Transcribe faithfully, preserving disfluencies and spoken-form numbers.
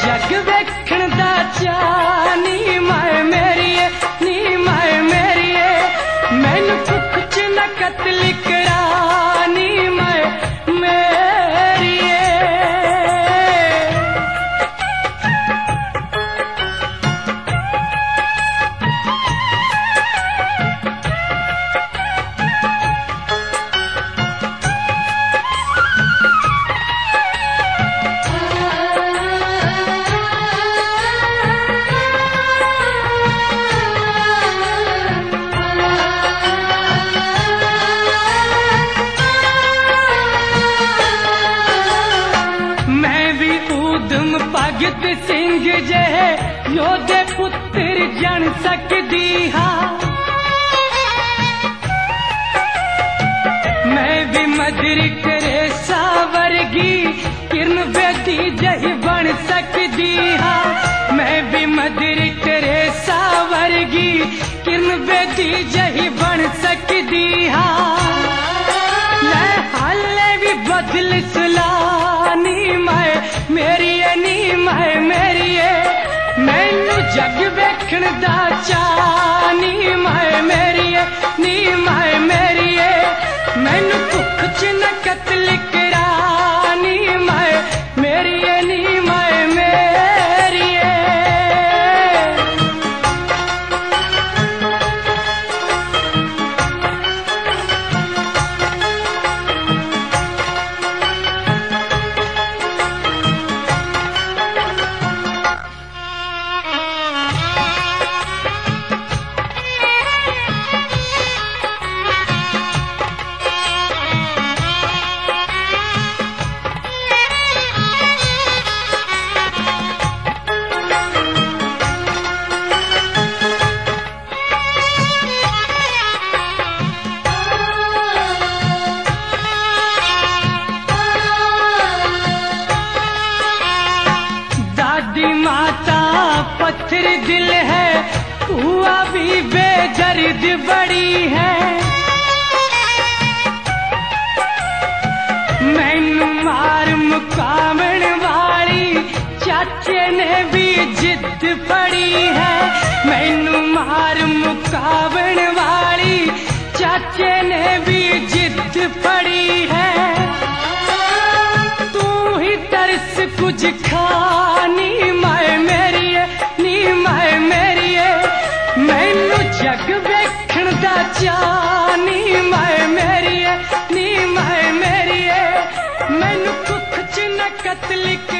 जग वेखण दा चा नी माए मेरिए नी माए मेरिए मैनू भुख च न कतल करा नी माए मेरिए। भगत सिंह जहे योधे पुत्र जन सकदी हाँ, मैं भी मदर टेरेसा वर्गी किरण बेटी जही बन सकदी हाँ, मैं भी मदर टेरेसा वर्गी किरण बेटी जही बन सकदी हाँ। मैं हाले भी बदल सुलानी माए मेरी नी माए मेरिए मैनू जग वेखण दा चा नी माए मेरिए नी माए मेरिए मैनू भुख च न कतल करा नी माए मेरिए नी माए मेरिए। माता पत्थर दिल है हुआ भी बेदर्द बड़ी है, मैनू मार मुकामण वाली चाचे ने भी जिद पड़ी है, मैनू मार मुकामण वाली चाचे ने भी जिद पड़ी है। तू ही तरस कुछ खानी माए मेरिए नी माए मेरिए मैनू जग वेखण दा चा नी माए मेरिए नी माए मेरिए मैनू भुख च न कतल